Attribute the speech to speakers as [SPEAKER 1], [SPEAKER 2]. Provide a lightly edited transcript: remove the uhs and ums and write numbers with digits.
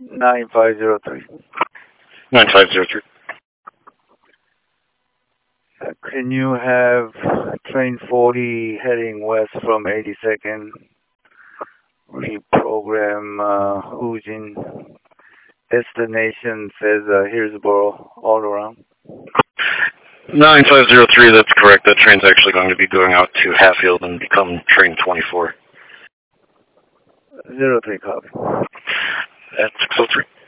[SPEAKER 1] 9503.
[SPEAKER 2] 9503.
[SPEAKER 1] Can you have train 40 heading west from 82nd reprogram Ujin? Destination says Hillsboro all around.
[SPEAKER 2] 9503, that's correct. That train's actually going to be going out to Hatfield and become train 24.
[SPEAKER 1] 03 copy.
[SPEAKER 2] At 603.